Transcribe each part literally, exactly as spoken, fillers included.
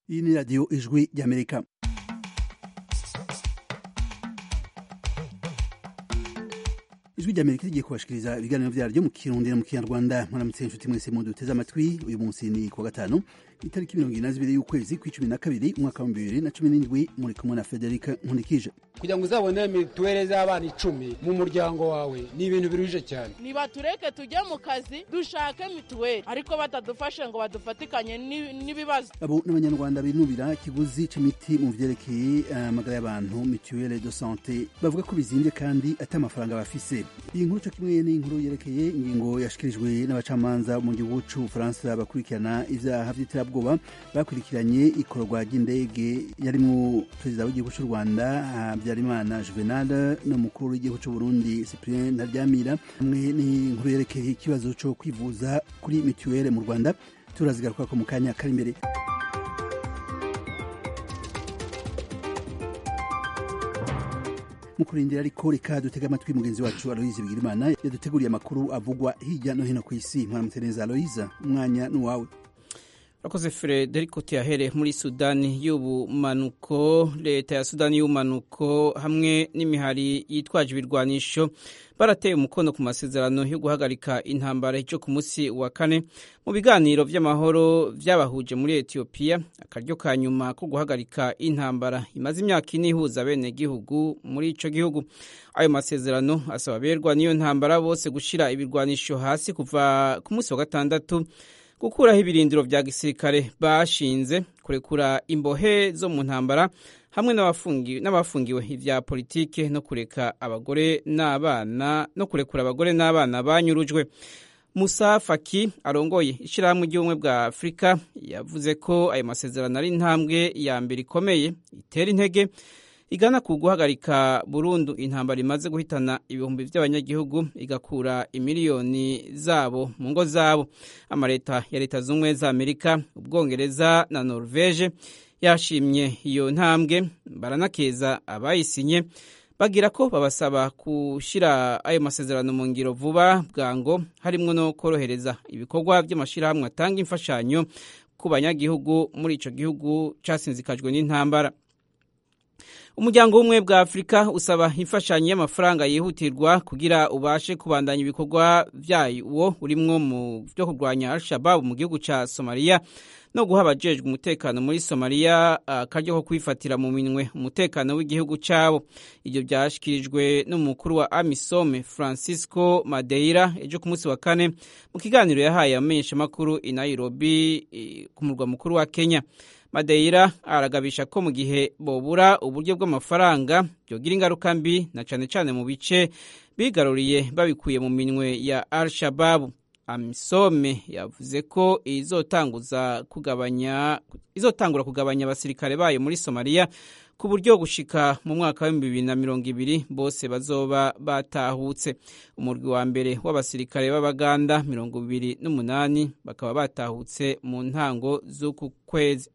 Iyi ni radiyo ijwi ry'Amerika. Ijwi ry'Amerika rigiye kubashikiriza ibiganiro vyaryo mu Kirundi na mu Kinyarwanda. Mwaramutse inshuti mwese muduteze amatwi. Uyu munsi ni kuwa gatanu itariki mirongo ine na zibiri y'ukwezi kw'icumi na kabiri umwaka wa bibiri na cumi n'indwi. Muri kumwe na Federica Nkundikije. Kugira ngo uzabone mituweli z'abana icumi mu muryango wawe ni ibintu biruhije cyane. Niba tureke tujye mu kazi dushake mituweli ariko batadufashe ngo badufatikanye n'ibibazo. Abo n'abanyarwanda binubira ikiguzi c'imiti mu vyerekeye amagara uh, y'abantu mutuelle de santé, bavuga ko bizimvye kandi ata amafaranga bafise. Iyi nkuru cyo kimwe n'inkuru yerekeye ingingo yashikirijwe n'abacamanza mu gihugu c'Ubufaransa bakurikirana ivyaha vy'iterabwoba bakurikiranye ikorwa ry'indege yarimwo perezida w'igihugu c'u Rwanda Habyarimana Juvenal n'umukuru w'igihugu c'u Burundi Cyprien Ntaryamira, hamwe n'inkuru yerekeye ikibazo co kwivuza kuri mutuelle mu Rwanda. Turazigaruka ko mu kanya kari imbere. Mukurindira ariko reka dutega amatwi mugenzi wacu Aloise Bigirimana yaduteguriye amakuru avugwa hirya no hino ku isi. Mwaramutse neza Aloise, umwanya n'uwawe. Rakoze Frederico Tiahere. Muri Sudani y'ubumanuko, leta ya Sudani y'ubumanuko hamwe n'imihari yitwaje ibirwanisho barateye umukono ku masezerano yo guhagarika intambara cyo ku munsi wa kane mu biganiro vy'amahoro vyabahuje muri Ethiopia, akaryo ka nyuma ko guhagarika intambara imaze imyaka ine ihuza bene gihugu muri ico gihugu. Ayo masezerano asaba berwa niyo ntambara bose gushira ibirwanisho hasi kuva ku munsi wa gatandatu, gukuraho ibirindiro vya gisirikare bashinze, kurekura imbohe zo mu ntambara hamwe n'abafungiwe n'abafungiwe ivya politike, no kureka abagore n'abana no kurekura abagore n'abana banyurujwe. Musa Faki arongoye ishirahamwe ry'ubumwe bwa Afrika yavuze ko ayo masezerano ari intambwe ya mbere ikomeye itera intege igana ku guhagarika burundu intambara imaze guhitana ibihumbi vy'abanyagihugu, igakura imiliyoni zabo mu ngo zabo. Amareta ya leta z'ubumwe za Amerika, Ubwongereza na Norvege yashimye iyo ntambwe, baranakeza abayisinye bagira ko babasaba kushira ayo masezerano mu ngiro vuba bwango, harimwo no korohereza ibikorwa by'amashirahamwe atanga imfashanyo ku banyagihugu muri ico gihugu casinzikajwe n'intambara. Umuryango w'ubumwe bwa Afrika usaba imfashanyo y'amafaranga yihutirwa kugira ubashe kubandanya ibikorwa vyawo urimwo mu byo kurwanya Al-Shabaab mu gihugu ca Somalia no guha abajejwe umutekano muri Somalia akaryo ko kwifatira mu minwe umutekano w'igihugu cabo. Ivyo byashikirijwe n'umukuru wa AMISOM Francisco Madeira ejo ku munsi wa kane mu kiganiro yahaye amenyesha makuru i Nairobi ku murwa mukuru wa Kenya. Madeira aragabisha ko mu gihe bobura uburyo bw'amafaranga byogira ingaruka mbi na cane cane mu bice bigaruriye babikuye mu minwe ya Al-Shabaab. Amisome yavuze ko izotanguza kugabanya izotangura kugabanya abasirikare bayo muri Somalia ku buryo gushika mu mwaka wa bibiri na mirongo ibiri bose bazoba batahutse. Umurwi wa mbere w'abasirikare b'Abaganda mirongo ibiri n'umunani bakaba batahutse mu ntango z'uku kwezi.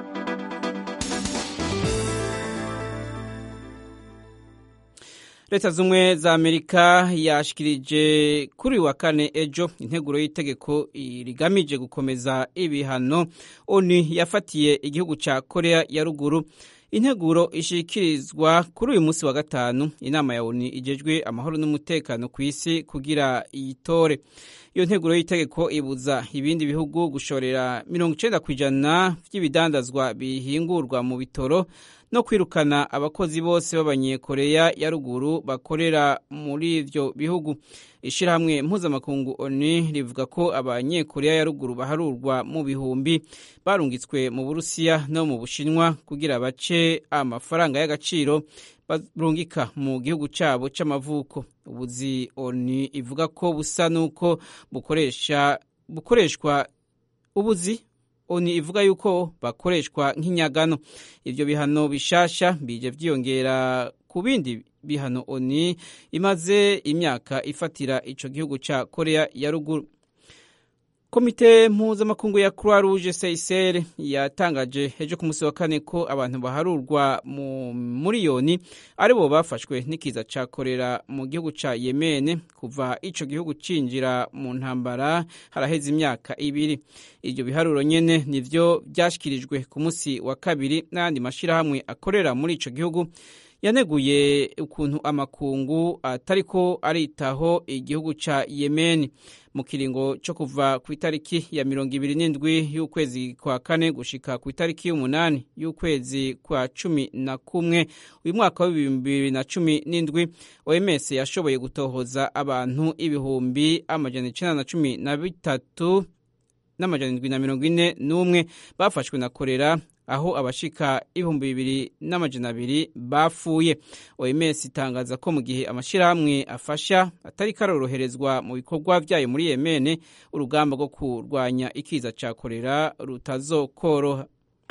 Leta z'umwe za Amerika yashikirije kuri wa kane ejo integuro y'itegeko rigamije gukomeza ibihano ONU yafatiye igihugu ca Korea ya ruguru. Integuro ishikirizwa kuri uyu munsi wa gatanu inama ya ONU ijejwe amahoro n'umutekano ku isi kugira iyitore. Iyo nteguro y'itegeko ibuza ibindi bihugu gushorera mirongo icenda kw'ijana vy'ibidandazwa bihingurwa mu bitoro no kwirukana abakozi bose b'abanyekoreya ya ruguru bakorera muri ivyo bihugu. Ishirahamwe mpuzamakungu ONU rivuga ko abanyekoreya ya ruguru baharurwa mu bihumbi barungitswe mu Burusiya no mu Bushinwa kugira bace amafaranga y'agaciro barungika mu gihugu cabo c'amavuko. Ubuzi ONU ivuga ko busa nuko bukoresha bukoreshwa ubuzi ONU ivuga yuko bakoreshwa nk'inyagano. Ivyo bihano bishasha bije vyiyongera ku bindi bihano ONU imaze imyaka ifatira ico gihugu ca Korea ya ruguru. Komite mpuzamakungu ya Croix Rouge C I C R yatangaje ejo ku munsi wa kane ko abantu baharurwa mu miliyoni aribo bafashwe n'ikiza ca kolera mu gihugu ca Yemen kuva ico gihugu cinjira mu ntambara haraheze imyaka ibiri. Iryo biharuro nyene nivyo byashikirijwe ku munsi wa kabiri n'andi mashirahamwe akorera muri ico gihugu yaneguye ukuntu amakungu atariko aritaho igihugu ca Yemen. Mu kiringo cyo kuva ku itariki ya mirongo ibiri n'indwi y'ukwezi kwa kane gushika ku itariki y'umunani y'ukwezi kwa cumi na kumwe uyu mwaka wa bibiri na cumi n'indwi, O M S yashoboye gutohoza abantu ibihumbi amajana icenda na cumi na bitatu n'amajana indwi na mirongo ine n'umwe bafashwe na kolera, aho abashika ibihumbi bibiri n'amajana abiri bafuye. O M S itangaza ko mu gihe amashirahamwe afasha atari karoroherezwa mu bikorwa vyayo muri Yemen, urugamba rwo kurwanya ikiza ca kolera rutazokoroha.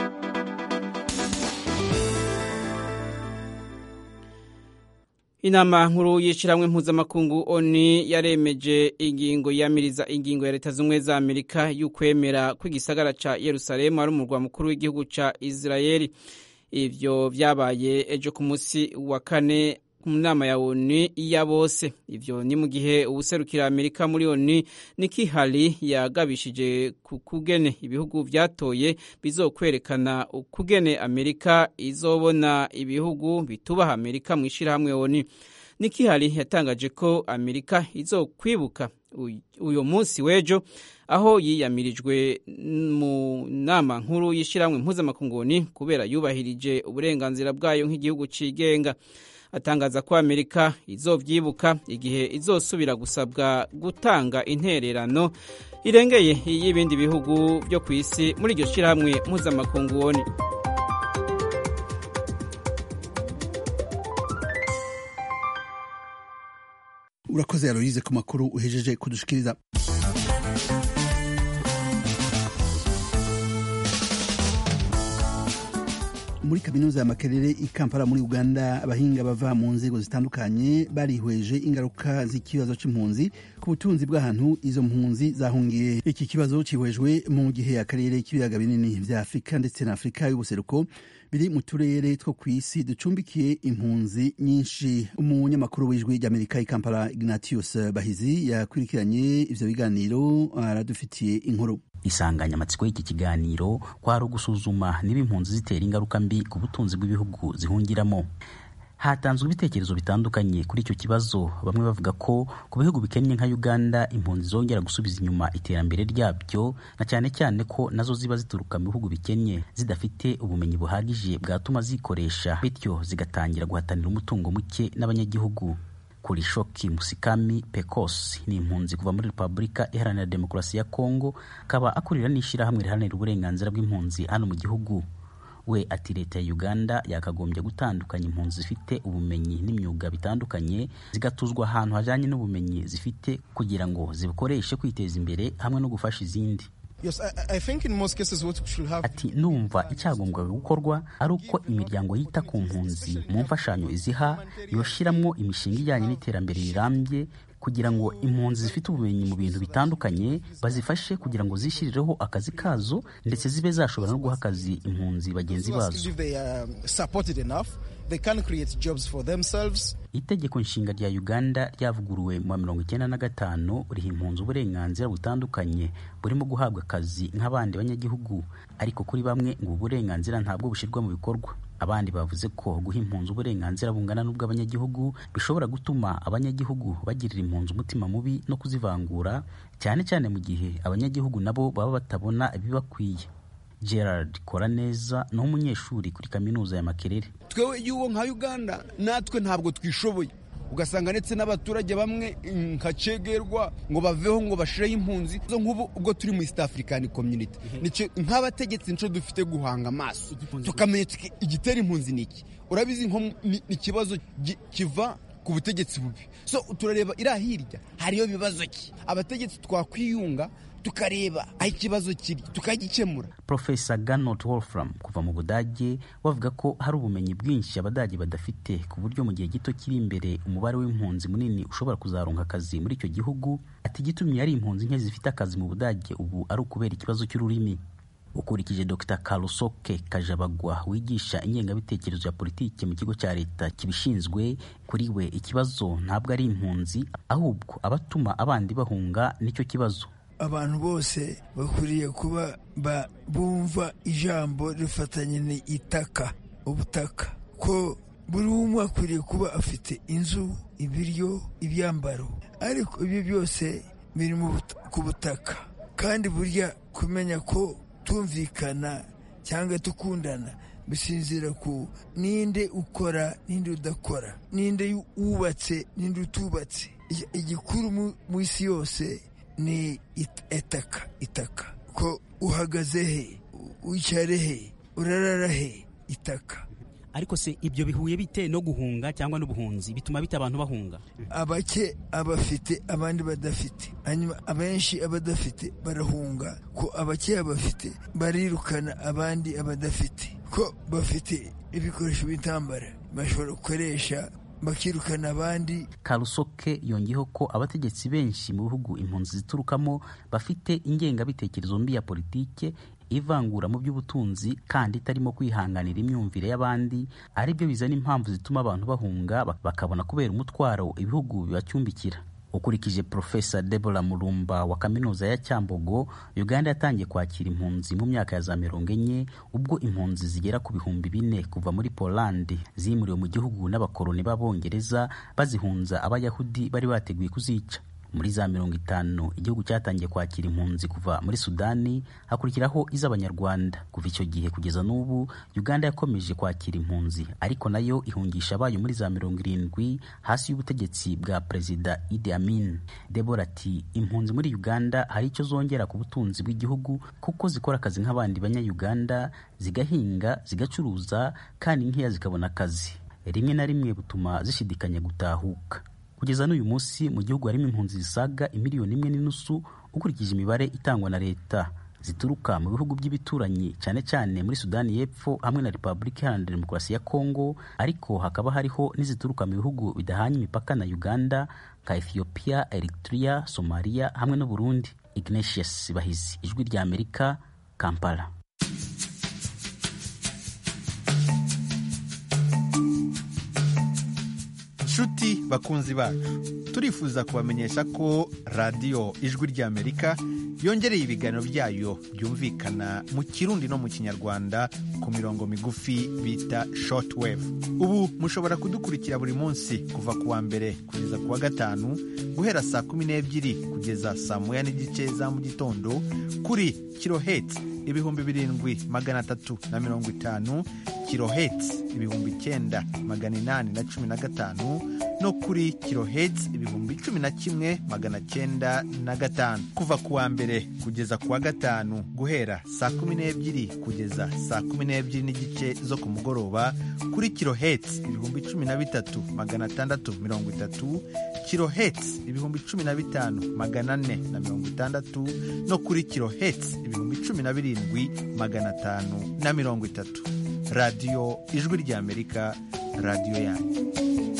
Inama nkuru y'ishiramwe mpuzamakungu O N U yaremeje ingingo yamiriza ingingo ya Leta z'Ubumwe za Amerika y'ukwemera kw'igisagara ca Yerusalemu ari umurwa mukuru w'igihugu ca Israeli. Ivyo vyabaye ejo ku munsi wa kane mu nama ya O N U ya bose. Ivyo ni mu gihe ubuserukira Amerika muri O N U Nikki Haley yagabishije ku kugene ibihugu vyatoye bizokwerekana ukugene Amerika izobona ibihugu bitubaha Amerika mu ishirahamwe O N U. Nikki Haley yatangaje ko Amerika izokwibuka uyo munsi wejo aho yiyamirijwe mu nama nkuru y'ishirahamwe mpuzamakungu O N U kubera yubahirije uburenganzira bwayo nk'igihugu cigenga. Atangaza ko Amerika izovyibuka igihe izosubira gusabwa gutanga intererano irengeye y'ibindi bihugu byo ku isi muri iryo shirahamwe mpuzamakungu O N U. Urakoze Aloise ku makuru uhejeje kudushikiriza. Muri kaminuza ya Makerere i Kampala muri Uganda, abahinga bava mu nzego zitandukanye barihweje ingaruka z'ikibazo c'impunzi ku butunzi bw'ahantu izo mpunzi zahungiye. Iki kibazo cihwejwe mu gihe akarere k'ibiyaga binini vya Afrika ndetse na Afrika y'ubuseruko biri mu turere two kw'isi ducumbikiye impunzi nyinshi. Umunyamakuru w'ijwi ry'Amerika i Kampala Ignatius Bahizi yakurikiranye ivyo biganiro, aradufitiye inkuru. Isanganyamatsiko y'iki kiganiro kwari ugusuzuma niba impunzi zitera ingaruka mbi ku butunzi bw'ibihugu zihungiramo. Hatanzwe ibitekerezo bitandukanye kuri icyo kibazo. Bamwe bavuga ko ku bihugu bikennye nka Uganda impunzi zongera gusubiza inyuma iterambere ryabyo, na cyane cyane ko nazo ziba zituruka mu bihugu bikennye zidafite ubumenyi buhagije bwatuma zikoresha, bityo zigatangira guhatanira umutungo muke n'abanyagihugu. Kuri Shoki Musikami Pecos ni impunzi kuva muri Republika Iharanira Demokarasi ya Kongo, kaba akurira n'ishirahamwe riharanira uburenganzira bw'impunzi hano mu gihugu. We ati leta ya Uganda yakagombye gutandukanya impunzi zifite ubumenyi n'imyuga bitandukanye zigatuzwa ahantu hajanye n'ubumenyi zifite kugira ngo zibikoreshe kwiteza imbere hamwe no gufasha izindi. Yes, I, I think in most cases what should have... Ati numva icyagombwa gukorwa ari uko imiryango yita ku mpunzi mu mfashanyo iziha yoshiramwo imishinga ijyanye n'iterambere rirambye kugira ngo impunzi zifite ubumenyi mu bintu bitandukanye bazifashe kugira ngo zishirireho akazi kazo ndetse zibe zashobora no guha akazi impunzi bagenzi bazo. They can create jobs for themselves. Itegeko nshinga rya Uganda ryavuguruwe mu mirongo icyenda na gatanu riha impunzi uburenganzira butandukanye burimo guhabwa akazi nk'abandi banyagihugu, ariko kuri bamwe ngo uburenganzira ntabwo bushirwa mu bikorwa. Abandi bavuze ko guha impunzi uburenganzira bungana n'ubw'abanyagihugu bishobora gutuma abanyagihugu bagirira impunzi umutima mubi no kuzivangura, cyane cyane mu gihe abanyagihugu nabo baba batabona ibibakwiye. Gerard Koraneza no umunyeshuri kuri kaminuza ya Makerere. Twewe yuwo nka Uganda natwe ntabwo twishoboye, ugasanga ndetse n'abaturage bamwe nkacegerwa ngo baveho ngo bashireho impunzi zo nk'ubu ubwo turi mu East African Community. Nico nk'abategetsi nco dufite guhanga amaso tukamenya igitera impunzi niki. Urabizi nko n'ikibazo kiva ku butegetsi bubi. So turareba irahirya hariyo bibazo ki abategetsi twakwiyunga tukareba aho ikibazo kiri tukagikemura. Profesa Gernot Wolfram kuva mu Budage bavuga ko hari ubumenyi bwinshi abadage badafite ku buryo mu gihe gito kiri imbere umubare w'impunzi munini ushobora kuzaronka akazi muri icyo gihugu. Ati gitumye ari impunzi nke zifite akazi mu Budage ubu ari ukubera ikibazo cy'ururimi. Ukurikije Dr Karusoke Kajabagwa wigisha ingengabitekerezo ya politiki mu kigo cya leta kibishinzwe, kuri we ikibazo ntabwo ari impunzi ahubwo abatuma abandi bahunga nicyo kibazo. Abantu bose bakwiriye kuba bumva ijambo rifatanye ni itaka, ubutaka, ko buri umwe akwiriye kuba afite inzu, ibiryo, ibyambaro, ariko ibyo byose biri ku butaka. Kandi burya kumenya ko tumvikana cyangwa tukundana bisinzira ku ninde ukora ninde udakora, ninde wubatse ninde utubatse. Igikuru mu isi yose ni itaka, itaka, ko uhagaze he, wicara he, urarara he, itaka. Ariko se ibyo bihuye bite no guhunga cyangwa n'ubuhunzi bituma bita abantu bahunga? Abake abafite abandi badafite, hanyuma abenshi abadafite barahunga, ko abake abafite barirukana abandi abadafite, ko bafite ibikoresho bitambara bashobora gukoresha bakirukana abandi. Karusoke yongeyeho ko abategetsi benshi mu bihugu impunzi ziturukamo bafite ingengabitekerezo mbi ya politike, ivangura mu by'ubutunzi kandi itarimo kwihanganira imyumvire y'abandi, ari byo bizana impamvu zituma abantu bahunga bakabona kubera umutwaro ibihugu bibacyumbikira. Ukurikije Profesa Deborah Mulumba wa kaminuza ya Cyambogo, Uganda yatangiye kwakira impunzi mu myaka ya za mirongo enye ubwo impunzi zigera ku bihumbi bine kuva muri Poland zimuriwe mu gihugu n'abakoloni b'Abongereza bazihunza abayahudi bari bateguye kuzica. Muri za mirongo itanu igihugu cyatangiye kwakira impunzi kuva muri Sudani, hakurikiraho iz'Abanyarwanda. Kuva icyo gihe kugeza n'ubu Uganda yakomeje kwakira impunzi, ariko nayo ihungisha abayo muri za mirongo irindwi hasi y'ubutegetsi bwa Perezida Idi Amin. Deborah ati impunzi muri Uganda hari icyo zongera ku butunzi bw'igihugu kuko zikora akazi nk'abandi banya-Uganda, zigahinga, zigacuruza, kandi nkeya zikabona akazi. Rimwe na rimwe butuma zishidikanya gutahuka. Kugeza n'uyu munsi mu gihugu harimo impunzi zisaga imiliyoni imwe n'inusu ukurikije imibare itangwa na leta, zituruka mu bihugu by'ibituranyi cyane cyane muri Sudani y'Epfo hamwe na Repubulika Iharanira Demokarasi ya Kongo, ariko hakaba hariho n'izituruka mu bihugu bidahanye imipaka na Uganda nka Ethiopia, Eritrea, Somalia hamwe n'u Burundi. Ignatius Bahizi, Ijwi rya Amerika, Kampala. Nshuti bakunzi bacu, turifuza kubamenyesha ko radiyo Ijwi rya Amerika yongereye ibiganiro byayo byumvikana mu Kirundi no mu Kinyarwanda ku mirongo migufi bita shortwave. Ubu mushobora kudukurikira buri munsi kuva kuwa mbere kugeza kuwa gatanu guhera saa kumi n'ebyiri kugeza saa moya n'igice za mu gitondo kuri kilohertz ibihumbi birindwi magana atatu na mirongo itanu, kilohertz ibihumbi icyenda magana inani na cumi na gatanu no kuri kilohertz ibihumbi cumi na kimwe magana cyenda na gatanu. Kuva kuwa mbere kugeza kuwa gatanu guhera saa kumi n'ebyiri kugeza saa kumi n'ebyiri n'igice zo ku mugoroba kuri kilohertz ibihumbi cumi na bitatu magana atandatu mirongo itatu, kilohertz ibihumbi cumi na bitanu magana ane na mirongo itandatu no kuri kilohertz ibihumbi cumi na birindwi magana atanu na mirongo itatu. Radio Ijwi rya Amerika, radio yanyu.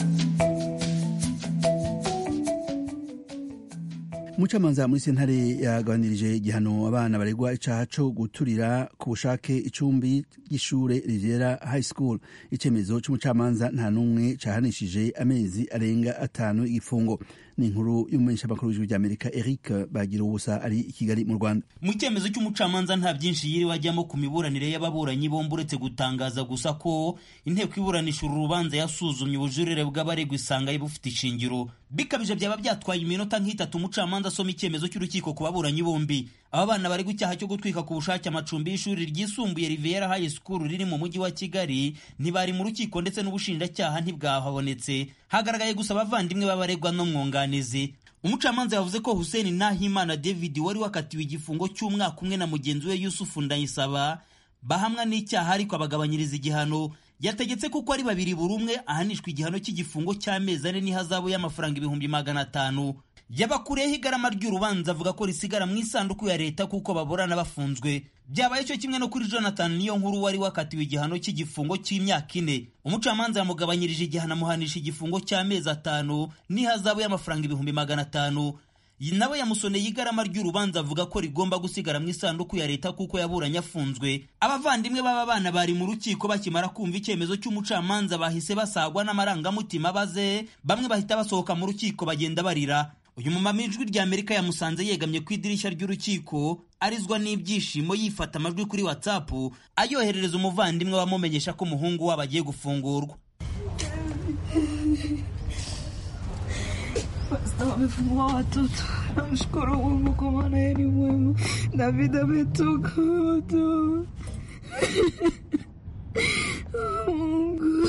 Umucamanza muri sentare yagabanirije igihano abana baregwa icaha co guturira ku bushake icumbi ry'ishure Riviera High School. Icemezo c'umucamanza nta numwe cahanishije amezi arenga atanu igifungo. Ni inkuru y'umumenyeshamakuru w'Ijwi rya Amerika Eric Bagiruwubusa ari i Kigali mu Rwanda. Mu cyemezo cy'umucamanza nta byinshi yiri wajyamo ku miburanire y'ababuranyi bombi uretse gutangaza gusa ko inteko iburanisha uru rubanza yasuzumye ubujurire bw'abaregwa isanga bufite ishingiro. Bikabije byaba byatwaye iminota nk'itatu umucamanza asoma icyemezo cy'urukiko ku baburanyi bombi. Aba bana baregwa icyaha cyo gutwika ku bushake amacumbi y'ishuri ryisumbuye Riviera High School riri mu mujyi wa Kigali ntibari mu rukiko ndetse n'ubushinjacyaha ntibwahabonetse. Hagaragaye gusa abavandimwe b'abaregwa no mwunganizi. Umucamanza yavuze ko Hussein Nahimana David wari wakatiwe igifungo cy'umwaka umwe na mugenzi we Yusufu Ndayisaba bahamwa n'icyaha ariko abagabanyiriza igihano. Yategetse kuko ari babiri buri umwe ahanishwa igihano cy'igifungo cy'amezi ane n'ihazabu y'amafaranga ibihumbi magana atanu. yabakureho igarama ry'urubanza avuga ko risigara mu isanduku ya leta kuko baburana bafunzwe. Byabaye cyo kimwe no kuri Jonathan Niyonkuru wari wakatiwe igihano cy'igifungo cy'imyaka ine. Umucamanza yamugabanyirije igihano amuhanisha igifungo cy'amezi atanu n'ihazabu y'amafaranga ibihumbi magana atanu. Nawe yamusoneye igarama ry'urubanza avuga ko rigomba gusigara mu isanduku ya leta kuko yaburanye afunzwe. Abavandimwe b'aba bana bari mu rukiko bakimara kumva icyemezo cy'umucamanza bahise basagwa n'amarangamutima baze, bamwe bahita basohoka mu rukiko bagenda barira. Uyu mumama ijwi rya Amerika yamusanze yegamye ku idirishya ry'urukiko arizwa n'ibyishimo yifata amajwi kuri WhatsApp ayoherereza umuvandimwe wamumenyesha ko umuhungu wabo agiye gufungurwa. Basta wamefungua watoto. Namshukuru Mungu kwa maana yeye ni mwema. David ametoka tu. Mungu.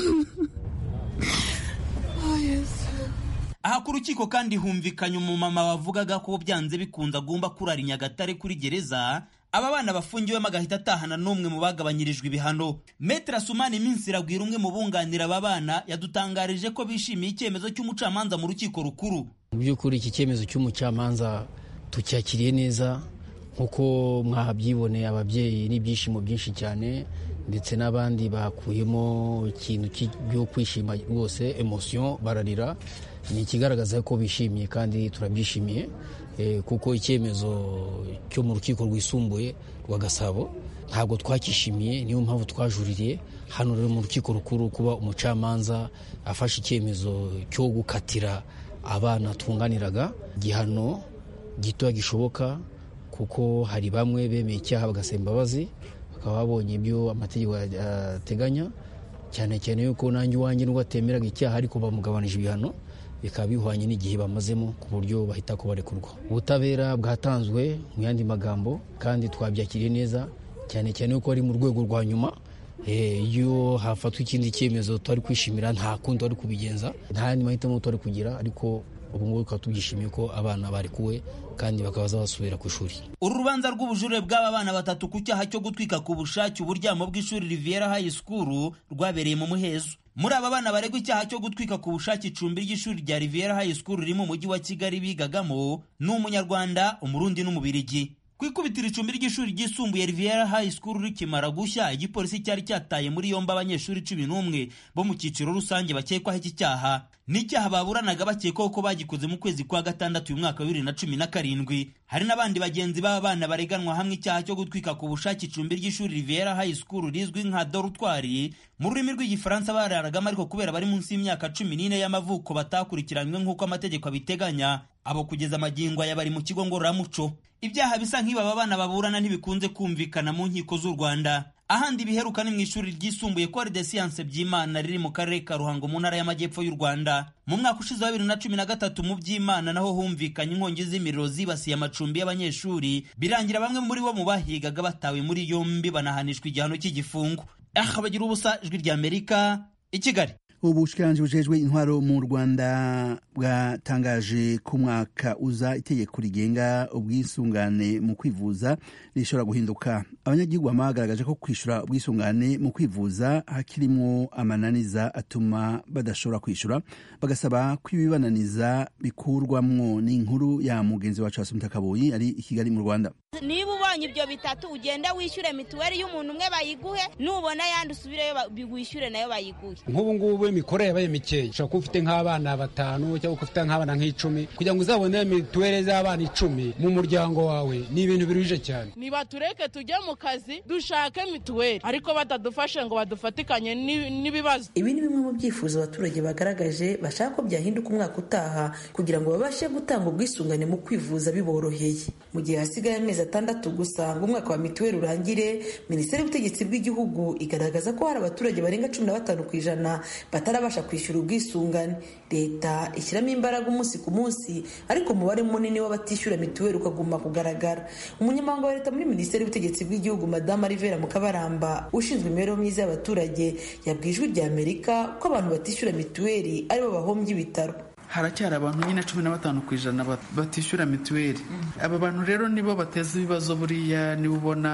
Oh yes. Aha ku rukiko kandi humvikanye umumama wavugaga ko byanze bikunze agomba kurara i Nyagatare kuri gereza, aba bana bafungiwemo agahita atahana n'umwe mu bagabanyirijwe ibihano. Maître Asumani Minsi Ragwira, umwe mu bunganira aba bana, yadutangarije ko bishimiye icyemezo cy'umucamanza mu rukiko rukuru. Mu by'ukuri iki cyemezo cy'umucamanza tucyakiriye neza, nkuko mwabyiboneye ababyeyi n'ibyishimo byinshi cyane, ndetse n'abandi bakuyemo ikintu cyo kwishima rwose, emotion, bararira. Ni ikigaragaza ko bishimiye kandi turabyishimiye, e, kuko icyemezo cyo mu rukiko rwisumbuye rwa Gasabo ntabwo twakishimiye, niyo mpamvu twajuririye hano rero mu rukiko rukuru kuba umucamanza afashe icyemezo cyo gukatira abana twunganiraga gihano gito gishoboka, kuko hari bamwe bemeye icyaha bagasaba imbabazi bakaba babonye ibyo amategeko ateganya, cyane cyane yuko nanjye uwanjye nubwo atemeraga icyaha ariko bamugabanije ibihano bikaba bihwanye n'igihe bamazemo ku buryo bahita ko barekurwa. Ubutabera bwatanzwe mu yandi magambo kandi twabyakiriye neza, cyane cyane yuko ari mu rwego rwa nyuma. Iyo hafatwa ikindi cyemezo twari kwishimira nta kundi twari kubigenza, nta yandi mahitamo twari kugira, ariko ubu ngubu tukaba tubyishimiye ko abana barekuwe kandi bakaba bazasubira ku ishuri. Uru rubanza rw'ubujurire bw'aba bana batatu ku cyaha cyo gutwika ku bushake uburyamo bw'ishuri Riviera High School rwabereye mu Muhezo. Muri aba bana baregwa icyaha cyo gutwika ku bushake icumbi ry'ishuri rya Riviera High School riri mu mujyi wa Kigali bigagamo n'umunyarwanda, umurundi n'umubirigi. Ku ikubitiro icumbi ry'ishuri ryisumbuye Riviera High School rikimara gushya, igipolisi cyari cyataye muri yombi abanyeshuri cumi n'umwe bo mu cyiciro rusange bakekwaho iki cyaha. N'icyaha baburanaga bakekwaho ko bagikoze mu kwezi kwa gatandatu uyu mwaka wa bibiri na cumi na karindwi. Hari n'abandi bagenzi b'aba bana bareganwa hamwe icyaha cyo gutwika ku bushake icumbi ry'ishuri Riviera High School rizwi nka dorutwari mu rurimi rw'igifaransa bararagamo, ariko kubera bari munsi y'imyaka cumi n'ine y'amavuko batakurikiranywe nk'uko amategeko abiteganya. Abo kugeza magingo aya bari mu kigo ngororamuco. Ibyaha bisa nk'ibi aba bana baburana ntibikunze kumvikana mu nkiko z'u Rwanda. Ahandi biheruka ni mu ishuri ryisumbuye Ecole des Sciences Byimana riri mu karere ka Ruhango mu ntara y'Amajyepfo y'u Rwanda. Mu mwaka ushize wa bibiri na cumi na gatatu mu Byimana naho humvikanye inkongi z'imiriro zibasiye amacumbi y'abanyeshuri, birangira bamwe muri bo mu bahigaga batawe muri yombi banahanishwa igihano cy'igifungo. Aha bagira ubusa, Ijwi rya Amerika, i Kigali. Ubushikiranganje bujejwe intwaro mu Rwanda bwatangaje ku mwaka uza itegeko rigenga ubwisungane mu kwivuza rishobora guhinduka. Abanyagihugu bamagaragaje ko kwishura ubwisungane mu kwivuza hakirimo amananiza atuma badashobora kwishura, bagasaba ko ibibananiza bikurwamwo. n'inkuru ya mugenzi wacu Asumta Kaboyi ari i Kigali mu Rwanda. Niba ubonye ibyo bitatu ugenda wishyure mituweli y'umuntu umwe bayiguhe, nubona yandi usubireyo wishyure nayo bayiguhe. Nk'ubu ngubu imikorere yabaye mikeya, ushobora kuba ufite nk'abana batanu cyangwa ufite nk'abana nk'icumi, kugira ngo uzabone mituweli z'abana icumi mu muryango wawe ni ibintu biruhije cyane. Niba tureke tujye mu kazi dushake mituweli, ariko batadufashe ngo badufatikanye n'ibibazo. Ibi ni bimwe mu byifuzo abaturage bagaragaje bashaka ko byahinduka umwaka utaha kugira ngo babashe gutanga ubwisungane mu kwivuza biboroheye. Mu gihe hasigaye amezi atandatu gusa ngo umwaka wa mituweli urangire, Minisiteri y'Ubutegetsi bw'Igihugu igaragaza ko hari abaturage barenga cumi na batanu ku ijana batarabasha kwishyura ubwisungane. Leta ishyiramo imbaraga umunsi ku munsi, ariko umubare munini w'abatishyura mituweli ukaguma kugaragara. Umunyamabanga wa Leta muri Minisiteri y'Ubutegetsi bw'Igihugu Madame Rivera Mukabaramba ushinzwe imibereho myiza y'abaturage yabwiye Ijwi rya Amerika ko abantu batishyura mituweli aribo bahombye ibitaro. Haracyari abantu nyine cumi na batanu ku ijana batishyura mituweli. Aba bantu rero nibo bateza ibibazo, buriya niba ubona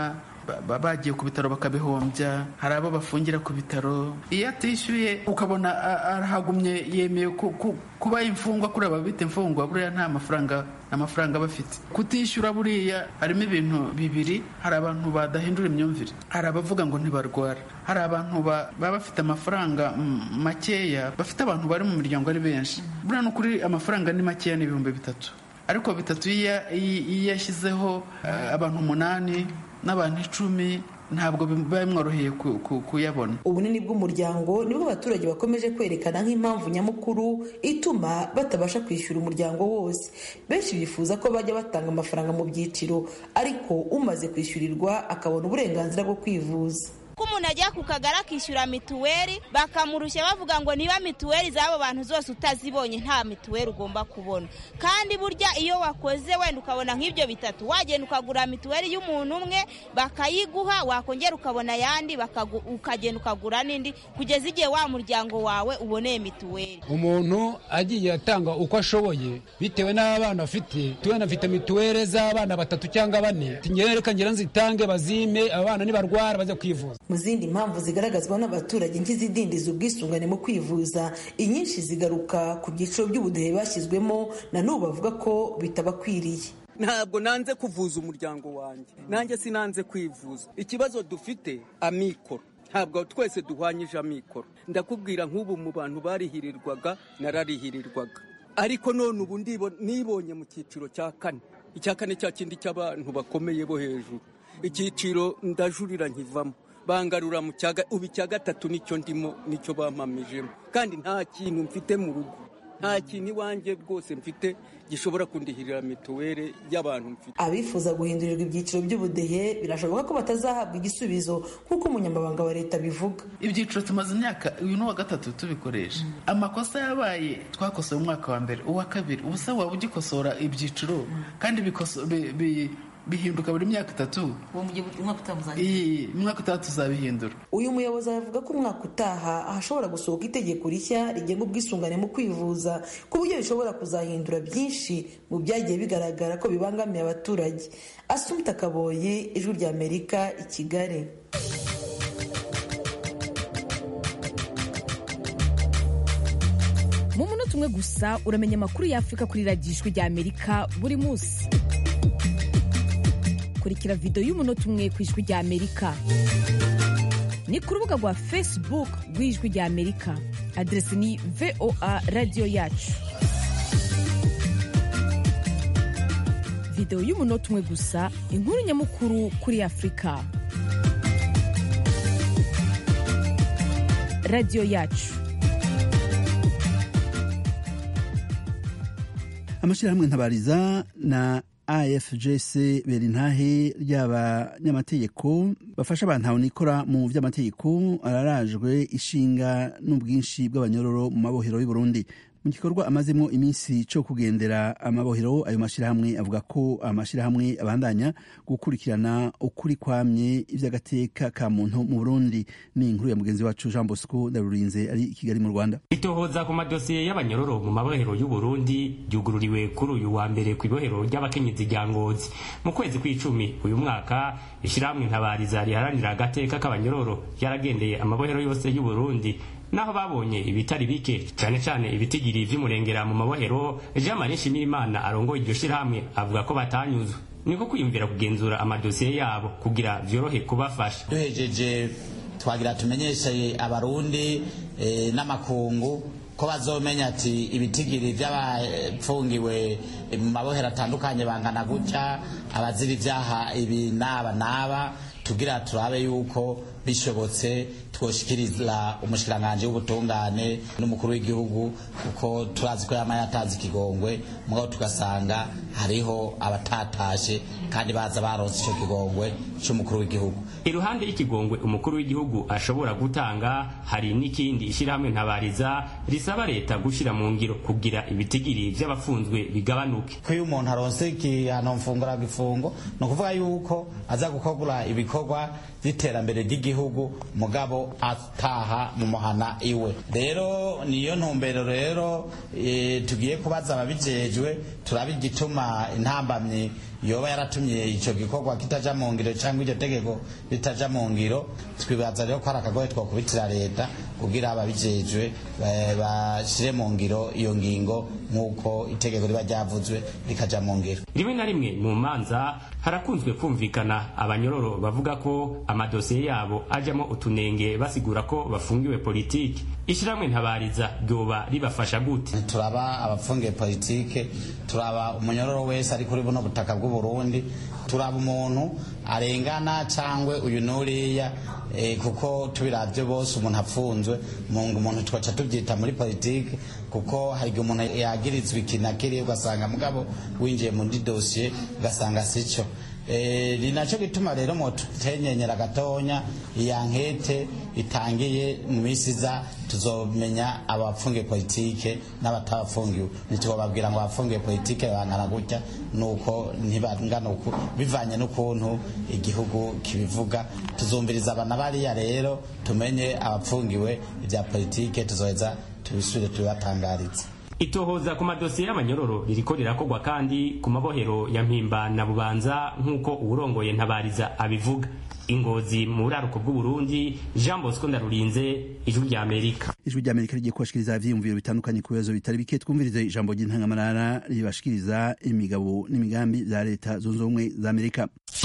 bagiye ku bitaro bakabihombya, hari abo bafungira ku bitaro. Iyo atishyuye ukabona arahagumye yemeye kuba imfungwa, kuri aba bita imfungwa, buriya nta mafaranga amafaranga bafite. Kutishyura buriya harimo ibintu bibiri, hari abantu badahindura imyumvire, hari abavuga ngo ntibarwara, hari abantu baba bafite amafaranga makeya, bafite abantu bari mu miryango ari benshi. Buriya ni ukuri amafaranga ni makeya, ni ibihumbi bitatu, ariko bitatu iyo yashyizeho abantu umunani n'abantu icumi ntabwo biba bimworoheye kuyabona. Ubunini bw'umuryango nibwo abaturage bakomeje kwerekana nk'impamvu nyamukuru ituma batabasha kwishyura umuryango wose. Benshi bifuza ko bajya batanga amafaranga mu byiciro, ariko umaze kwishyurirwa akabona uburenganzira bwo kwivuza. Ko umuntu ajya ku kagara akishyura mituweli bakamurushya bavuga ngo niba mituweli z'abo bantu zose utazibonye nta mituweli ugomba kubona. Kandi burya iyo wakoze wenda ukabona nk'ibyo bitatu, wagenda ukagura mituweli y'umuntu umwe bakayiguha, wakongera ukabona ayandi ukagenda ukagura n'indi kugeza igihe wa muryango wawe uboneye mituweli. Umuntu agiye atanga uko ashoboye bitewe n'abana afite. Tubona afite mituweli z'abana batatu cyangwa bane, tingere reka ngira nzitange bazime, abana nibarwara baze kwivuza. Mu zindi mpamvu zigaragazwa n'abaturage nk'izidindiza ubwisungane mu kwivuza, inyinshi zigaruka ku byiciro by'ubudehe bashyizwemo, na n'ubu bavuga ko bitabakwiriye. Ntabwo nanze kuvuza umuryango wanjye, nanjye sinanze kwivuza. Ikibazo dufite amikoro, ntabwo twese duhwanyije amikoro. Ndakubwira nk'ubu mu bantu barihirirwaga nararihirirwaga, ariko none ubu nibonye mu cyiciro cya kane, icya kane cya kindi cy'abantu bakomeye bo hejuru. Icyiciro ndajurira nkivamo, bangarura mu cyaga, ubu icya gatatu nicyo ndimo, nicyo bampamijemo, kandi nta kintu mfite mu rugo, nta kintu iwanjye rwose mfite gishobora kundihirira mituweli y'abantu mfite. Abifuza guhindurirwa ibyiciro by'ubudehe birashoboka ko batazahabwa igisubizo nk'uko umunyamabanga wa leta bivuga. Ibyiciro tumaze imyaka uyu ni uwa gatatu tubikoresha. Amakosa yabaye twakosoye umwaka wa mbere, uwa kabiri, ubu se waba ugikosora ibyiciro kandi bikoso bi bihinduka buri myaka itatu. Uwo mu mwaka utaha iyi mwaka utaha tuzabihindura. Uyu muyobozi avuga ko umwaka utaha hashobora gusohoka itegeko rishya rigenga ubwisungane mu kwivuza, ku buryo bishobora kuzahindura byinshi mu byagiye bigaragara ko bibangamiye abaturage. Assumpta Kaboye, Ijwi ry'Amerika, i Kigali. Mu munota umwe gusa uramenya amakuru y'Afurika kuri radiyo Ijwi ry'Amerika buri munsi. Kurikira video y'umunota umwe ku Ijwi ry'Amerika. Ni ku rubuga rwa Facebook rw'Ijwi ry'Amerika. Adresi ni V O A Radio Yacu. Video y'umunota umwe gusa, inkuru nyamukuru kuri Afurika. Radio Yacu. Amashirahamwe ntabariza na A F J C Berintahe ry'abanyamategeko bafasha abantu nikora mu vy'amategeko ararajwe ishinga n'ubwinshi bw'abanyororo mu mabohero y'u Burundi. Mu gikorwa amazemo iminsi cyo kugendera amabohero, ayo mashirahamwe avuga ko amashirahamwe abandanya gukurikirana ukuri kwamye ivy'agateka ka muntu mu Burundi. Ni inkuru ya mugenzi wacu Jean Bosco Ndarurinze ari i Kigali mu Rwanda. Itohoza ku madosiye y'abanyororo mu mabohero y'u Burundi ryugururiwe kuri uyu wa mbere ku ibohero ry'abakenyezi rya Ngozi. Mu kwezi kw'icumi uyu mwaka ishirahamwe ntabariza riharanira agateka k'abanyororo yaragendeye amabohero yose y'u Burundi, naho babonye ibitari bike, cyane cyane ibitigiri vy'umurengera mu mabohero. Jean Marie Nshimiyimana arongoye iryo shirahamwe avuga ko batanyuzwe niko kwiyumvira kugenzura amadosiye yabo kugira vyorohe kubafasha. Duhejeje twagira tumenyeshe abarundi e, n'amakungu ko bazomenya ati ibitigiri by'abapfungiwe mu mabohero atandukanye bangana gutya, abazira ivyaha ibi naba naba, tugira turabe yuko bishobotse twoshikiriza umushikiranganje w'ubutungane n'umukuru w'igihugu, kuko turazi ko yama yatanze ikigongwe mugabo tugasanga hariho abatatashe kandi baza baronse ico kigongwe c'umukuru w'igihugu. Iruhande y'ikigongwe umukuru w'igihugu ashobora gutanga, hari n'ikindi ishirahamwe ntabariza risaba leta gushira mu ngiro kugira ibitigiri vy'abafunzwe bigabanuke. Ko uyu muntu aronse igihano mfungura gifungo, no kuvuga yuko aza gukogura ibikorwa vy'iterambere ry'igihugu mugabo ataha mu muhana iwe. Rero niyo ntumbero rero e, tugiye kubaza ababijejwe turabe igituma intambamye yoba yaratumye ico gikorwa kitaja mu ngiro cyangwa iryo tegeko ritaja mu ngiro twibaza rero ko ari akagoye twakubitira leta kugira ababijejwe bashire mu ngiro iyo ngingo nk'uko itegeko riba ryavuzwe rikaja mu ngiro. Rimwe na rimwe mu manza harakunzwe kumvikana abanyororo bavuga ko amadosiye yabo ajamo utunenge basigura ko bafungiwe politiki. Ishiramwe ntabariza ryoba ribafasha gute? Turaba abafungiwe politiki, turaba umunyororo wese ari kuri buno butaka bw'u Burundi, turaba umuntu arengana cyangwe uyu nuriya e, kuko tubiravyo bose umuntu apfunzwe mungu umuntu twaca tubyita muri politiki kuko hari umuntu yagirizwe ikinakiri ugasanga mugabo winjiye muri dossier ugasanga sico. Eh linacho gituma rero moto tenyenyera gatonya yankete itangiye mu misiza tuzomenya abapfungiye politike n'abatafungiwe nitubabwira ngo abapfungiye politike bangana gutya nuko ntibangana uko bivanye n'ukuntu igihugu kibivuga tuzombiriza abana bariya rero tumenye abapfungiwe ibya politike tuzoheza tubisubire tubatangarize. Itohoza ku madosiye y'abanyororo ririko rirakogwa kandi ku mabohero ya Mpimba na Bubanza nk'uko uwurongoye Ntabariza abivuga. Ingozi mu buraruko bw'u Burundi, Jean Bosco Ndarurinze, Ijwi rya Amerika. Ijwi rya Amerika rigiye kubashikiriza ivyiyumviro bitandukanye ku bibazo bitari bike. Twumvirize ijambo ry'intangamarara ribashikiriza imigabo n'imigambi za leta zunze ubumwe za Amerika.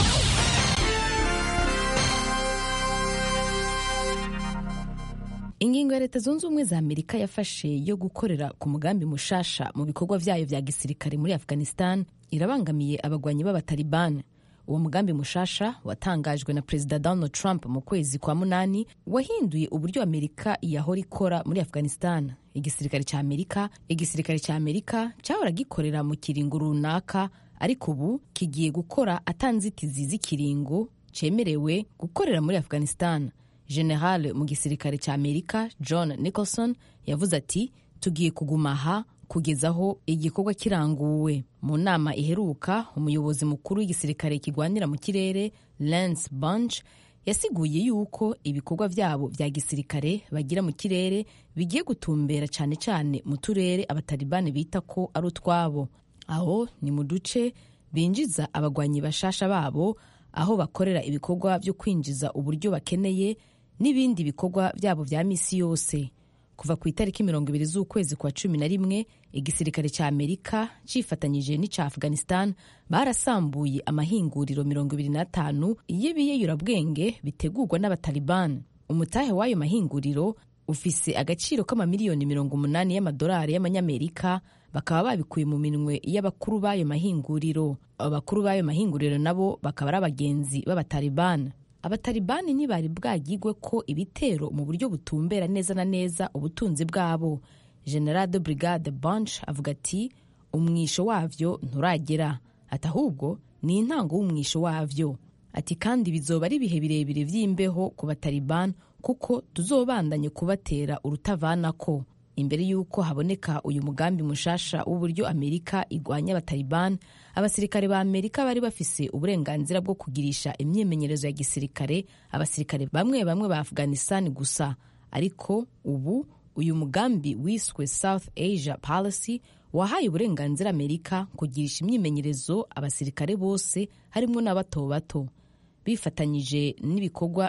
Ingingo ya leta zunze ubumwe za Amerika yafashe yo gukorera ku mugambi mushasha mu bikorwa vyayo vya gisirikare muri Afghanistan irabangamiye abagwanyi b'abataliban. Uwo mugambi mushasha watangajwe na Perezida Donald Trump mu kwezi kwa munani wahinduye uburyo Amerika yahora ikora muri Afghanistan. Igisirikare ca Amerika, igisirikare ca Amerika cyahora gikorera mu kiringo runaka, ariko ubu kigiye gukora atanzitizi z'ikiringo cemerewe gukorera muri Afghanistan. General mu gisirikare ca Amerika John Nicholson yavuze ati tugiye kuguma aha kugeza aho igikorwa kiranguwe. Mu nama iheruka umuyobozi mukuru w'igisirikare kigwanira mu kirere Lance Bunch yasiguye yuko ibikorwa vyabo vya gisirikare bagira mu kirere bigiye gutumbera cane cane mu turere abatalibani bita ko ari utwabo. Aho ni mu duce binjiza abagwanyi bashasha babo, aho bakorera ibikorwa vyo kwinjiza uburyo bakeneye n'ibindi bikorwa vyabo vya misi yose. Kuva ku itariki mirongo ibiri z'ukwezi kwa cumi na rimwe igisirikare ca Amerika cifatanyije n'ica Afghanistan barasambuye amahinguriro mirongo ibiri n'atanu y'ibiyeyurabwenge bitegurwa n'abataliban. Umutahe w'ayo mahinguriro ufise agaciro k'amamiliyoni mirongo umunani y'amadolari y'amanyamerika, bakaba babikuye mu minwe y'abakuru b'ayo mahinguriro. Abakuru b'ayo mahinguriro nabo bakaba ari abagenzi b'abataliban. Abatalibani ntibari bwagigwe ko ibitero mu buryo butumbera neza na neza ubutunzi bwabo. General de Brigade Bunch avuga ati umwisho wavyo nturagera, ati ahubwo ni intango w'umwisho wavyo. Ati kandi bizoba ari ibihe birebire vy'imbeho ku Bataliban kuko tuzobandanye kubatera urutavanako. Imbere yuko haboneka uyu mugambi mushasha w'uburyo Amerika igwanya abataliban, abasirikare ba Amerika bari bafise uburenganzira bwo kugirisha imyimenyerezo ya gisirikare abasirikare bamwe bamwe ba Afghanistan gusa. Ariko ubu uyu mugambi wiswe South Asia Policy wahaye uburenganzira Amerika kugirisha imyimenyerezo abasirikare bose harimo n'abato bato. Bifatanyije n'ibikorwa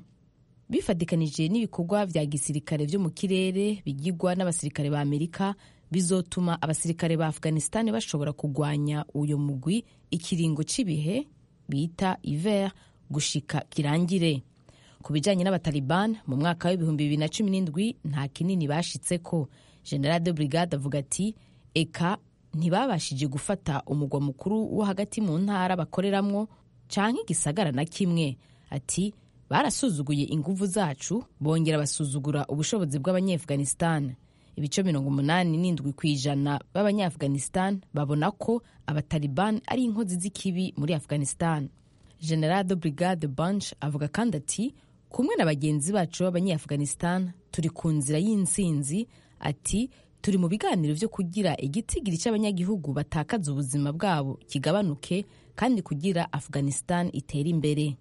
bifadikanije n'ibikorwa vya gisirikare vyo mu kirere bigirwa n'abasirikare ba Amerika, bizotuma abasirikare ba Afghanistan bashobora kugwanya uyo mugwi ikiringo cibihe bita hiver gushika kirangire. Ku bijanye n'abataliban mu mwaka w'ibihumbi bibiri na cumi n'indwi nta kinini bashitseko. General de Brigade avuga ati eka ntibabashije gufata umugwa mukuru wo hagati mu ntara bakoreramwo canke igisagara na kimwe. Ati barasuzuguye inguvu zacu, bongera basuzugura ubushobozi bw'abanyafghanistan. Ibice mirongo umunani n'indwi kw'ijana b'abanyafghanistan babona ko abataliban ari inkozi z'ikibi muri Afghanistan. General de Brigade Bunch avuga kandi ati kumwe na bagenzi bacu b'abanyafghanistan turi ku nzira y'intsinzi. Ati turi mu biganiro vyo kugira igitigiri c'abanyagihugu batakaza ubuzima bwabo kigabanuke kandi kugira Afghanistan itera imbere.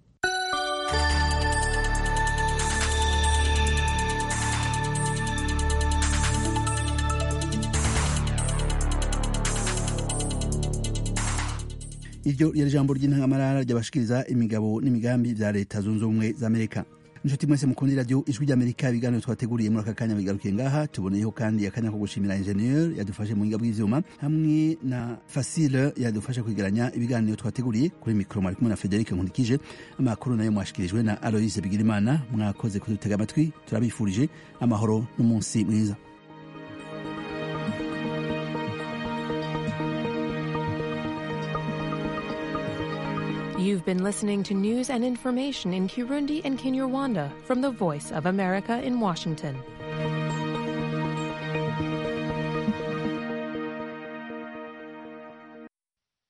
iryo ryari ijambo ry'intangamarara ryabashikiriza imigabo n'imigambi vya leta zunze ubumwe za Amerika. Inshuti mwese mukunda radio ijwi ry'Amerika, ibiganiro twateguriye muri aka kanya bigarukiye ngaha. Tuboneyeho kandi akanya ko gushimira ingenieur yadufashe mu buhinga bw'ivyuma hamwe na Facile yadufashe kwigeranya ibiganiro twateguriye. Kuri mikro mwari kumwe na Frederic Nkulikije, amakuru nayo mwashikirijwe na Aloise Bigirimana. Mwakoze kudutega amatwi, turabifurije amahoro n'umunsi mwiza. You've been listening to news and information in Kirundi and Kinyarwanda from the Voice of America in Washington.